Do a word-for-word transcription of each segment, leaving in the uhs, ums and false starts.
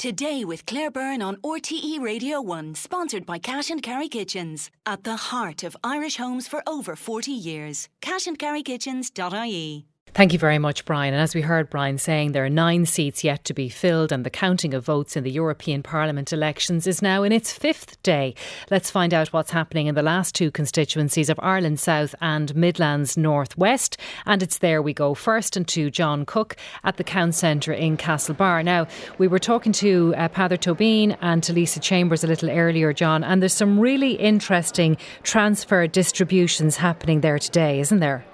Today with Claire Byrne on R T E Radio one, sponsored by Cash and Carry Kitchens. At the heart of Irish homes for over forty years. cash and carry kitchens dot I E. Thank you very much, Brian. And as we heard Brian saying, there are nine seats yet to be filled and the counting of votes in the European Parliament elections is now in its fifth day. Let's find out what's happening in the last two constituencies of Ireland South and Midlands North West. And it's there we go first and to John Cook at the Count Centre in Castlebar. Now, we were talking to uh, Peadar Tóibín and to Lisa Chambers a little earlier, John, and there's some really interesting transfer distributions happening there today, isn't there?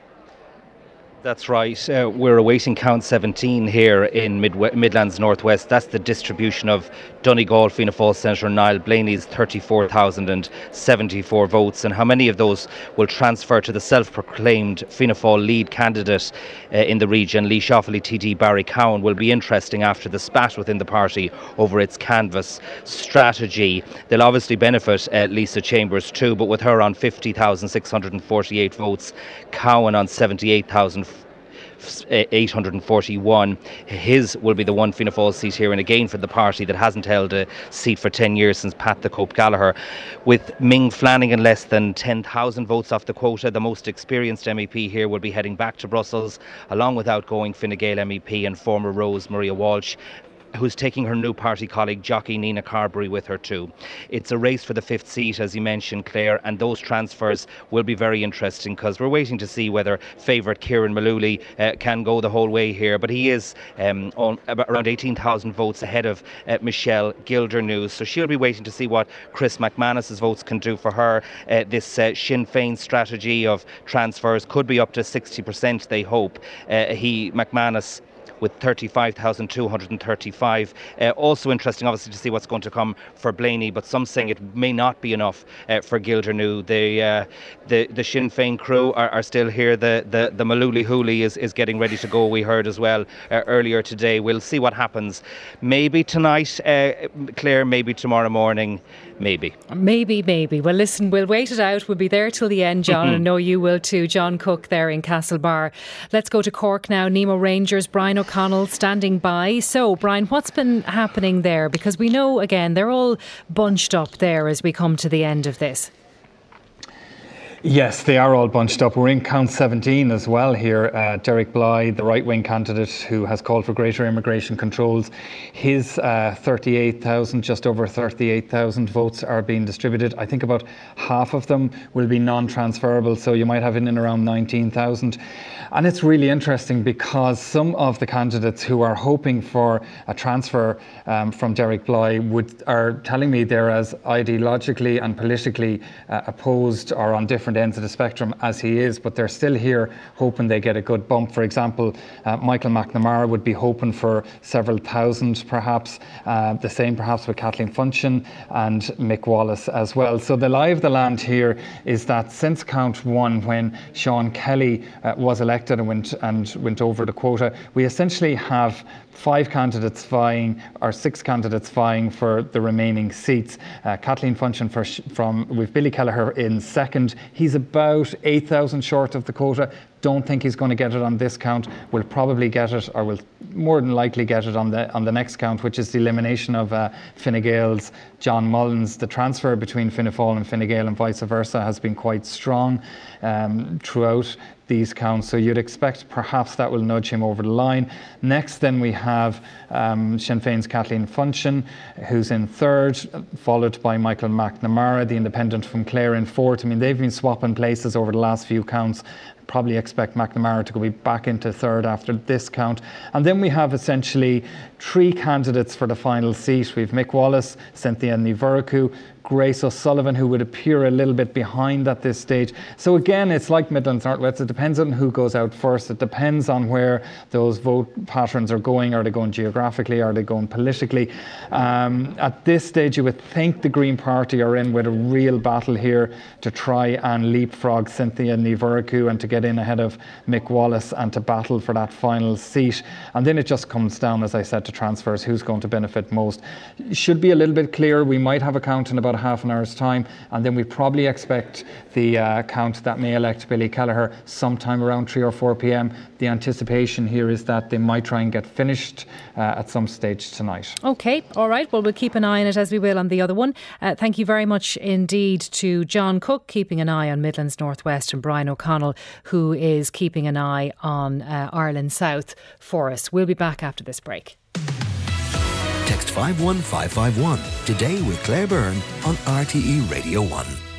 That's right. Uh, we're awaiting count seventeen here in Mid- Midlands Northwest. That's the distribution of Donegal, Fianna Fáil Senator Niall Blaney's thirty-four thousand seventy-four votes. And how many of those will transfer to the self-proclaimed Fianna Fáil lead candidate uh, in the region, Laois Offaly T D Barry Cowan, will be interesting after the spat within the party over its canvass strategy. They'll obviously benefit uh, Lisa Chambers too, but with her on fifty thousand six hundred forty-eight votes, Cowan on seventy-eight thousand eight hundred forty-one. His will be the one Fianna Fáil seat here, and again for the party that hasn't held a seat for ten years since Pat the Cope Gallagher. With Ming Flanagan less than ten thousand votes off the quota, the most experienced M E P here will be heading back to Brussels, along with outgoing Fine Gael M E P and former Rose Maria Walsh, who's taking her new party colleague jockey Nina Carberry with her too. It's a race for the fifth seat, as you mentioned, Claire, and those transfers will be very interesting because we're waiting to see whether favourite Kieran Mullooly uh, can go the whole way here, but he is um, on about around eighteen thousand votes ahead of uh, Michelle Gildernews, so she'll be waiting to see what Chris McManus's votes can do for her. Uh, this uh, Sinn Féin strategy of transfers could be up to sixty percent, they hope. Uh, he, McManus, with thirty-five thousand two hundred thirty-five. Uh, also interesting, obviously, to see what's going to come for Blaney, but some saying it may not be enough uh, for Gildernew. The, uh, the the Sinn Féin crew are, are still here. The the, the Mullooly Hooly is, is getting ready to go, we heard as well uh, earlier today. We'll see what happens. Maybe tonight, uh, Claire, maybe tomorrow morning, maybe. Maybe, maybe. Well, listen, we'll wait it out. We'll be there till the end, John, and I know you will too. John Cook there in Castlebar. Let's go to Cork now. Nemo Rangers, Brian O'Connell standing by. So, Brian, what's been happening there? Because we know, again, they're all bunched up there as we come to the end of this. Yes, they are all bunched up. We're in count seventeen as well here. Uh, Derek Bly, the right-wing candidate who has called for greater immigration controls, his uh, thirty-eight thousand, just over thirty-eight thousand votes are being distributed. I think about half of them will be non-transferable, so you might have in and around nineteen thousand. And it's really interesting because some of the candidates who are hoping for a transfer um, from Derek Bly would, are telling me they're as ideologically and politically uh, opposed or on different ends of the spectrum as he is, but they're still here hoping they get a good bump. For example, uh, Michael McNamara would be hoping for several thousand perhaps, uh, the same perhaps with Kathleen Funchion and Mick Wallace as well. So the lie of the land here is that since count one, when Sean Kelly uh, was elected and went, and went over the quota, we essentially have five candidates vying, or six candidates vying for the remaining seats. Uh, Kathleen Funchion for, from, with Billy Kelleher in second. He's about eight thousand short of the quota. Don't think he's going to get it on this count. Will probably get it, or will more than likely get it on the on the next count, which is the elimination of uh, Fine Gael's John Mullins. The transfer between Fianna Fáil and Fine Gael and vice versa has been quite strong um, throughout these counts, so you'd expect perhaps that will nudge him over the line. Next then we have um, Sinn Féin's Kathleen Funchion, who's in third, followed by Michael McNamara, the independent from Clare, in fourth. I mean, they've been swapping places over the last few counts. Probably expect McNamara to go back into third after this count. And then we have essentially three candidates for the final seat. We've Mick Wallace, Cynthia Ní Mhurchu, Grace O'Sullivan, who would appear a little bit behind at this stage. So again, it's like Midlands North West. It depends on who goes out first. It depends on where those vote patterns are going. Are they going geographically? Are they going politically? Um, at this stage, you would think the Green Party are in with a real battle here to try and leapfrog Cynthia Ní Mhurchu and to get in ahead of Mick Wallace and to battle for that final seat. And then it just comes down, as I said, to transfers. Who's going to benefit most? Should be a little bit clear. We might have a count in about about half an hour's time, and then we probably expect the uh, count that may elect Billy Kelleher sometime around three or four p.m. The anticipation here is that they might try and get finished uh, at some stage tonight. OK, all right. Well, we'll keep an eye on it as we will on the other one. Uh, thank you very much indeed to John Cook, keeping an eye on Midlands North West, and Brian O'Connell, who is keeping an eye on uh, Ireland South for us. We'll be back after this break. Text five one five five one today with Claire Byrne on R T E Radio one.